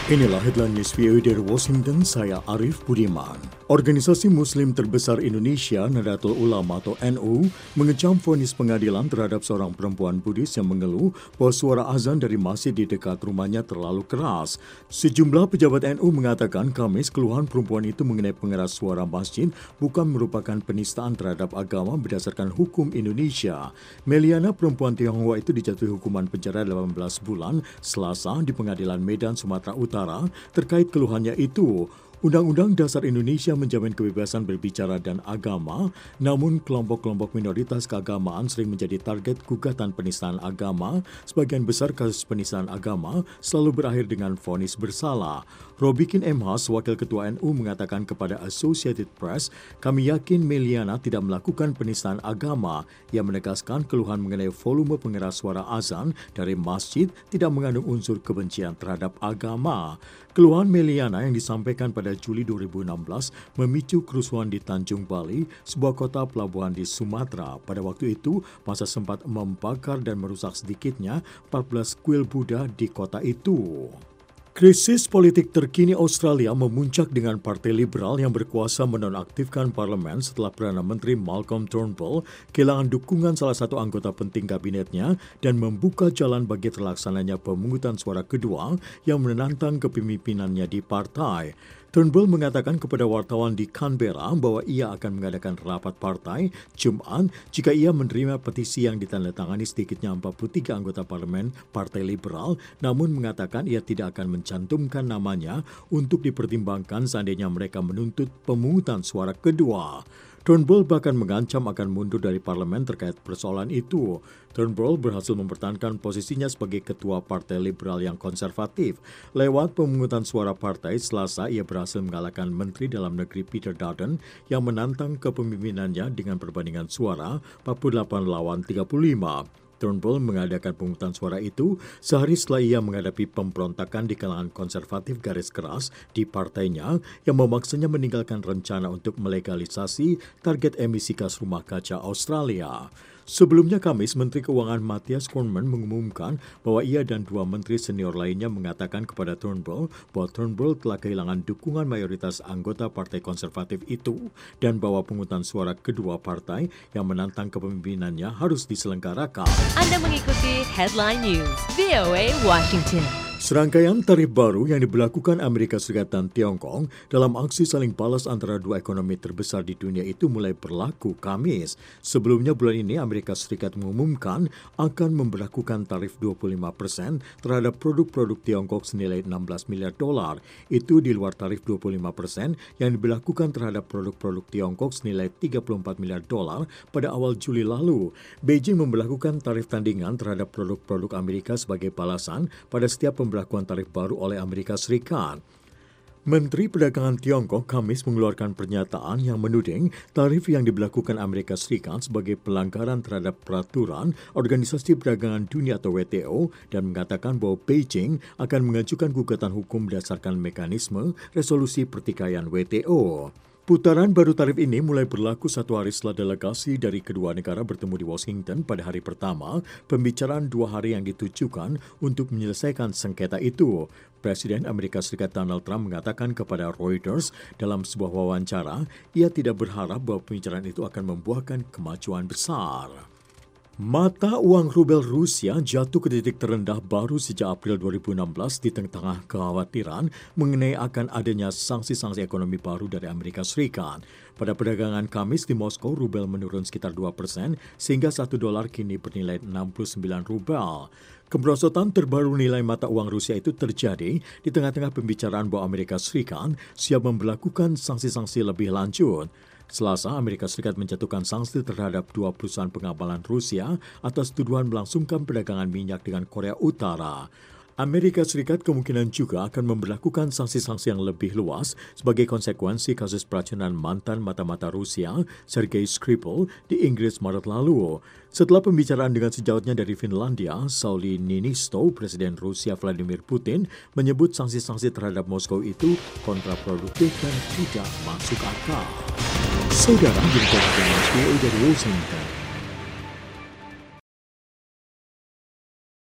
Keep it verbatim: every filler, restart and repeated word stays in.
Inilah headline news V O A dari Washington, saya Arif Budiman. Organisasi Muslim terbesar Indonesia, Nahdlatul Ulama atau N U, mengecam vonis pengadilan terhadap seorang perempuan Buddhis yang mengeluh bahwa suara azan dari masjid di dekat rumahnya terlalu keras. Sejumlah pejabat N U mengatakan Kamis keluhan perempuan itu mengenai pengeras suara masjid bukan merupakan penistaan terhadap agama berdasarkan hukum Indonesia. Meliana, perempuan Tionghoa itu dijatuhi hukuman penjara delapan belas bulan Selasa di Pengadilan Medan, Sumatera Utara terkait keluhannya itu. Undang-Undang Dasar Indonesia menjamin kebebasan berbicara dan agama, namun kelompok-kelompok minoritas keagamaan sering menjadi target gugatan penistaan agama. Sebagian besar kasus penistaan agama selalu berakhir dengan vonis bersalah. Robikin M. Haas, Wakil Ketua N U, mengatakan kepada Associated Press, "Kami yakin Meliana tidak melakukan penistaan agama." Ia menegaskan keluhan mengenai volume pengeras suara azan dari masjid tidak mengandung unsur kebencian terhadap agama. Keluhan Meliana yang disampaikan pada Juli dua ribu enam belas memicu kerusuhan di Tanjung Bali, sebuah kota pelabuhan di Sumatera. Pada waktu itu, massa sempat membakar dan merusak sedikitnya empat belas kuil Buddha di kota itu. Krisis politik terkini Australia memuncak dengan Partai Liberal yang berkuasa menonaktifkan parlemen setelah Perdana Menteri Malcolm Turnbull kehilangan dukungan salah satu anggota penting kabinetnya dan membuka jalan bagi terlaksananya pemungutan suara kedua yang menantang kepemimpinannya di partai. Turnbull mengatakan kepada wartawan di Canberra bahwa ia akan mengadakan rapat partai Jumat jika ia menerima petisi yang ditandatangani sedikitnya empat puluh tiga anggota parlemen Partai Liberal, namun mengatakan ia tidak akan mencantumkan namanya untuk dipertimbangkan seandainya mereka menuntut pemungutan suara kedua. Turnbull bahkan mengancam akan mundur dari parlemen terkait persoalan itu. Turnbull berhasil mempertahankan posisinya sebagai ketua Partai Liberal yang konservatif. Lewat pemungutan suara partai Selasa, ia berhasil mengalahkan Menteri Dalam Negeri Peter Dutton yang menantang kepemimpinannya dengan perbandingan suara empat puluh delapan lawan tiga puluh lima. Turnbull mengadakan pemungutan suara itu sehari setelah ia menghadapi pemberontakan di kalangan konservatif garis keras di partainya yang memaksanya meninggalkan rencana untuk melegalisasi target emisi gas rumah kaca Australia. Sebelumnya Kamis, Menteri Keuangan Matthias Cormann mengumumkan bahwa ia dan dua menteri senior lainnya mengatakan kepada Turnbull bahwa Turnbull telah kehilangan dukungan mayoritas anggota Partai Konservatif itu dan bahwa pemungutan suara kedua partai yang menantang kepemimpinannya harus diselenggarakan. Anda mengikuti Headline News V O A Washington. Serangkaian tarif baru yang diberlakukan Amerika Serikat dan Tiongkok dalam aksi saling balas antara dua ekonomi terbesar di dunia itu mulai berlaku Kamis. Sebelumnya bulan ini Amerika Serikat mengumumkan akan memberlakukan tarif dua puluh lima persen terhadap produk-produk Tiongkok senilai enam belas miliar dolar. Itu di luar tarif dua puluh lima persen yang diberlakukan terhadap produk-produk Tiongkok senilai tiga puluh empat miliar dolar pada awal Juli lalu. Beijing memberlakukan tarif tandingan terhadap produk-produk Amerika sebagai balasan pada setiap pemberlakuan Pemberlakuan tarif baru oleh Amerika Serikat. Menteri Perdagangan Tiongkok Kamis mengeluarkan pernyataan yang menuding tarif yang diberlakukan Amerika Serikat sebagai pelanggaran terhadap peraturan Organisasi Perdagangan Dunia atau W T O dan mengatakan bahwa Beijing akan mengajukan gugatan hukum berdasarkan mekanisme resolusi pertikaian W T O. Putaran baru tarif ini mulai berlaku satu hari setelah delegasi dari kedua negara bertemu di Washington pada hari pertama pembicaraan dua hari yang ditujukan untuk menyelesaikan sengketa itu. Presiden Amerika Serikat Donald Trump mengatakan kepada Reuters dalam sebuah wawancara, ia tidak berharap bahwa pembicaraan itu akan membuahkan kemajuan besar. Mata uang rubel Rusia jatuh ke titik terendah baru sejak April dua ribu enam belas di tengah-tengah kekhawatiran mengenai akan adanya sanksi-sanksi ekonomi baru dari Amerika Serikat. Pada perdagangan Kamis di Moskow, rubel menurun sekitar dua persen sehingga satu dolar kini bernilai enam puluh sembilan rubel. Kemerosotan terbaru nilai mata uang Rusia itu terjadi di tengah-tengah pembicaraan bahwa Amerika Serikat siap memberlakukan sanksi-sanksi lebih lanjut. Selasa, Amerika Serikat menjatuhkan sanksi terhadap dua perusahaan pengamalan Rusia atas tuduhan melangsungkan perdagangan minyak dengan Korea Utara. Amerika Serikat kemungkinan juga akan memberlakukan sanksi-sanksi yang lebih luas sebagai konsekuensi kasus peracunan mantan mata-mata Rusia, Sergei Skripal, di Inggris Maret lalu. Setelah pembicaraan dengan sejawatnya dari Finlandia, Sauli Niinisto, Presiden Rusia Vladimir Putin menyebut sanksi-sanksi terhadap Moskow itu kontraproduktif dan tidak masuk akal. Saudara, jadi dari Washington.